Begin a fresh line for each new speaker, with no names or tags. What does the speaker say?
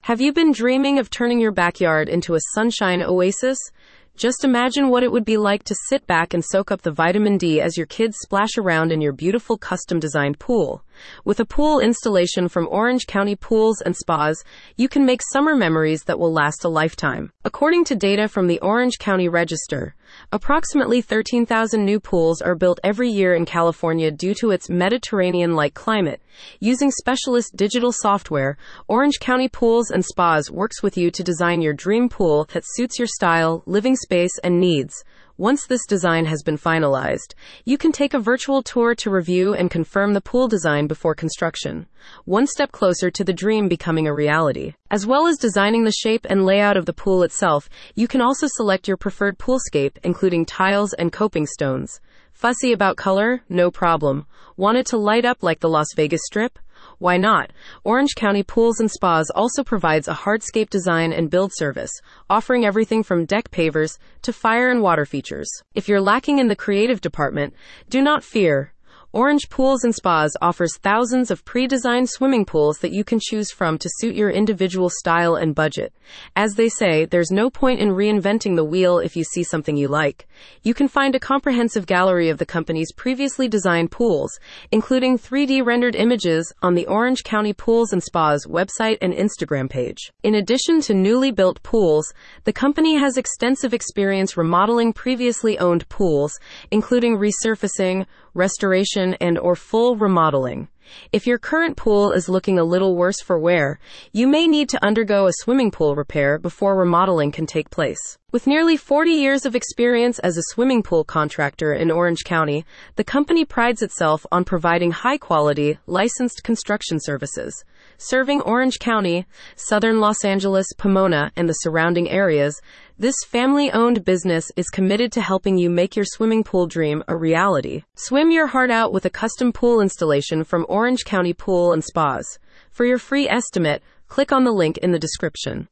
Have you been dreaming of turning your backyard into a sunshine oasis? Just imagine what it would be like to sit back and soak up the vitamin D as your kids splash around in your beautiful custom-designed pool. With a pool installation from Orange County Pools and Spas, you can make summer memories that will last a lifetime. According to data from the Orange County Register, approximately 13,000 new pools are built every year in California due to its Mediterranean-like climate. Using specialist digital software, Orange County Pools and Spas works with you to design your dream pool that suits your style, living space, and needs. Once this design has been finalized, you can take a virtual tour to review and confirm the pool design before construction. One step closer to the dream becoming a reality. As well as designing the shape and layout of the pool itself, you can also select your preferred poolscape, including tiles and coping stones. Fussy about color? No problem. Want it to light up like the Las Vegas Strip? Why not? Orange County Pools and Spas also provides a hardscape design and build service, offering everything from deck pavers to fire and water features. If you're lacking in the creative department, do not fear. Orange Pools and Spas offers thousands of pre-designed swimming pools that you can choose from to suit your individual style and budget. As they say, there's no point in reinventing the wheel if you see something you like. You can find a comprehensive gallery of the company's previously designed pools, including 3D rendered images, on the Orange County Pools and Spas website and Instagram page. In addition to newly built pools, the company has extensive experience remodeling previously owned pools, including resurfacing, restoration, and/or full remodeling. If your current pool is looking a little worse for wear, you may need to undergo a swimming pool repair before remodeling can take place. With nearly 40 years of experience as a swimming pool contractor in Orange County, the company prides itself on providing high-quality, licensed construction services. Serving Orange County, southern Los Angeles, Pomona, and the surrounding areas, this family-owned business is committed to helping you make your swimming pool dream a reality. Swim your heart out with a custom pool installation from Orange County Pool and Spas. For your free estimate, click on the link in the description.